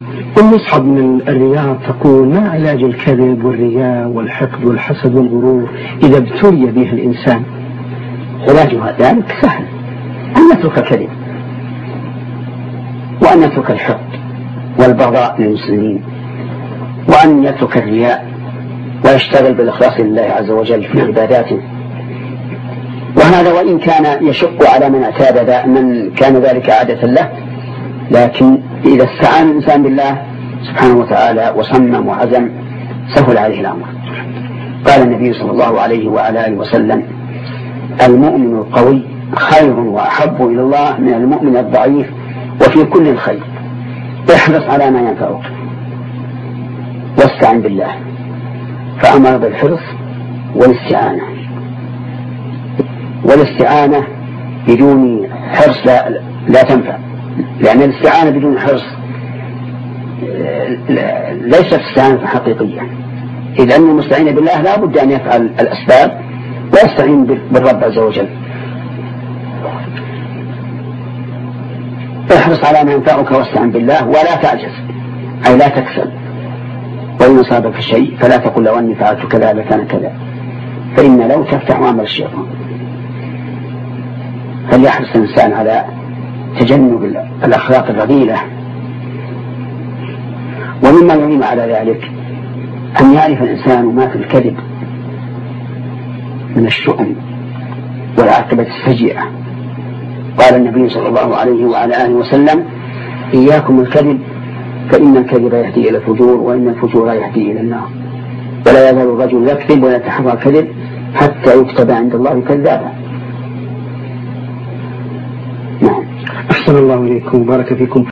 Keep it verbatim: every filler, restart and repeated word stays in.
المصحف من الرياض تقول: ما علاج الكذب والرياء والحقد والحسد والغرور إذا ابتلي به الإنسان؟ علاجها ذلك سهل، أن يترك الكذب، وأن يترك الحقد والبغضاء للمسلمين، وأن يترك الرياء ويشتغل بالإخلاص لله عز وجل في عباداته. وهذا وإن كان يشق على من اعتاد من كان ذلك عادة له، لكن إذا استعان الإنسان بالله سبحانه وتعالى وصمم وعزم سهل عليه الأمر. قال النبي صلى الله عليه وعلى آله وسلم: المؤمن القوي خير وأحب إلى الله من المؤمن الضعيف وفي كل خير. احرص على ما ينفعك واستعن بالله، فأمر بالحرص والاستعانة. والاستعانة بدون حرص لا, لا تنفع، لأن الاستعانة بدون حرص ليست استعانة حقيقية، إذ أن المستعين بالله لا بد أن يفعل الأسباب ويستعين بالرب عز وجل. احرص على ما ينفعك واستعن بالله ولا تعجز، أي لا تكسل. وإن أصابك شيء فلا تقل لو أني فعلت كذا لكان كذا، فإن لو تفتح عمل الشيطان. فليحرص الإنسان على تجنب الأخلاق الرذيلة. ومما يعين على ذلك أن يعرف الإنسان ما في الكذب من الشؤم والعاقبة السيئة. قال النبي صلى الله عليه وعلى آله وسلم: إياكم الكذب فإن الكذب يهدي إلى الفجور وإن الفجور يهدي إلى النار. ولا يزال الرجل يكذب ويتحرى الكذب حتى يكتب عند الله كذابا. أحسن الله إليكم وبارك فيكم.